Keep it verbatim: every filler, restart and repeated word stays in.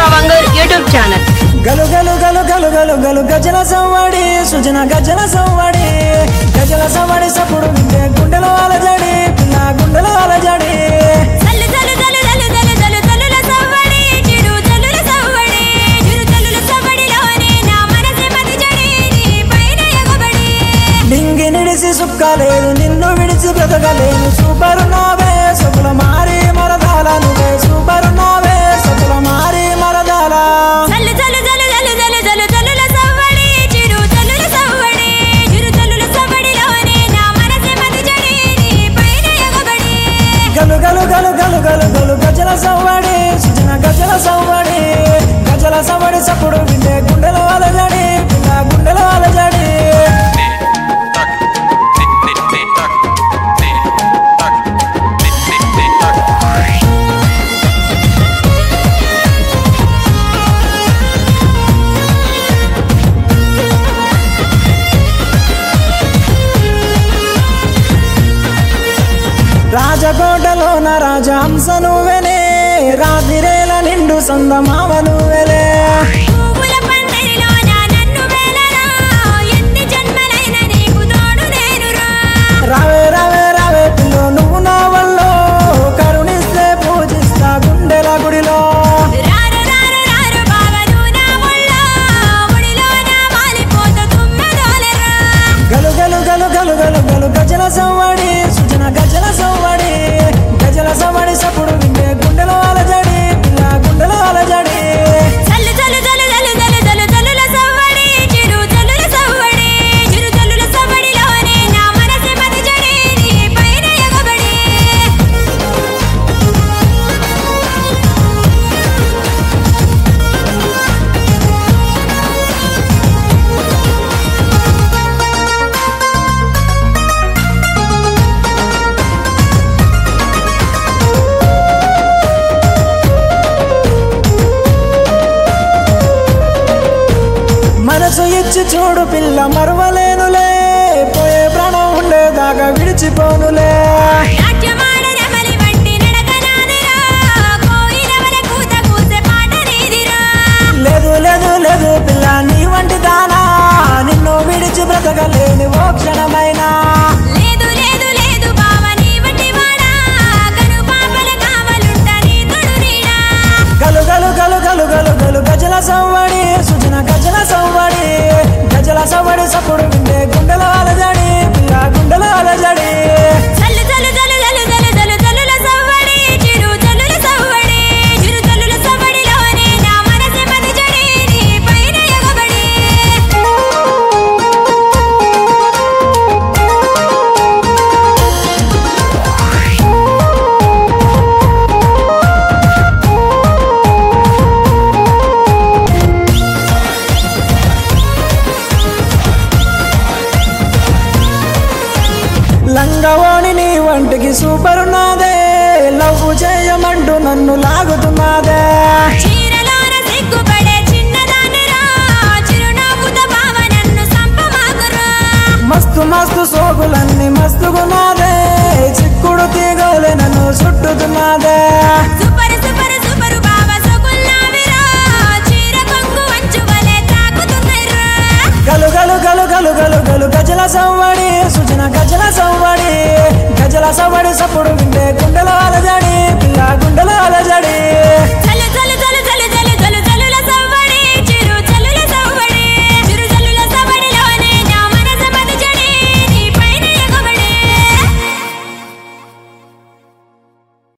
Vangoor YouTube channel. గలు గలు గలు గలు గలు గలు గజల సవ్వడి సుజన గజల సవ్వడి గజల సవ్వడి సప్పుడు వింటే గుండెలో అలజడి పిల్ల గుండెలో అలజడి నింగి నిడిసి సుక్కలేదు నిన్ను విడిచి బ్రతకలేను సూపరు నావే సకుల మారి మరదాల నువ్వే సూపరు నావే సకుల మారి మరదాల గలు గలు గలు గలు గలు గలు గజల సవ్వడి సుజన గజల సవ్వడి గజల సవ్వడి సప్పుడు వింటే గుండెలో అలజడి పిల్ల గుండెలో అలజడి రాజకోటలోన రాజహంస నువ్వెలే రాతిరేల నిండు సందమావ నువ్వెలే రావే రావే రావే పిల్లో నువ్వు నా వల్ల కరుణిస్తే పూజిస్తా గుండెల గుడిలో గలు గలు గలు గలు గలు గలు గజల సవ్వడి సుజన గజల సవ్వడి గజల సవ్వడి సప్పుడు వింటే గుండెలో అలజడి పిల్ల గుండెలో అలజడి మనసు ఇచ్చి చూడు పిల్ల మరువలేనులే పోయే ప్రాణం ఉండేదాకా విడిచిపోనులే లేదు లేదు లేదు పిల్ల నీ వంటి దానా నిన్ను విడిచి బ్రతకలేని ఓ క్షణమైనా గలు గలు గలు గలు గలు గలు గజల సవ్వడి సుజన గజల సవ్వడి గజల సవ్వడి సప్పుడు వింటే గుండెలో అలజడి పిల్ల గుండెలో అలజడి లంగవాణి నీ వంటికి సూపర్ నాదే లవ్ చేయమంటూ నన్ను లాగుతున్నదే మస్తు మస్తు సోకులన్నీ మస్తుగున్నదే చిక్కుడు తీగలే నన్ను చుట్టుతున్నదే గలు గలు గలు గలు గలు గలు గజల సవ్వడి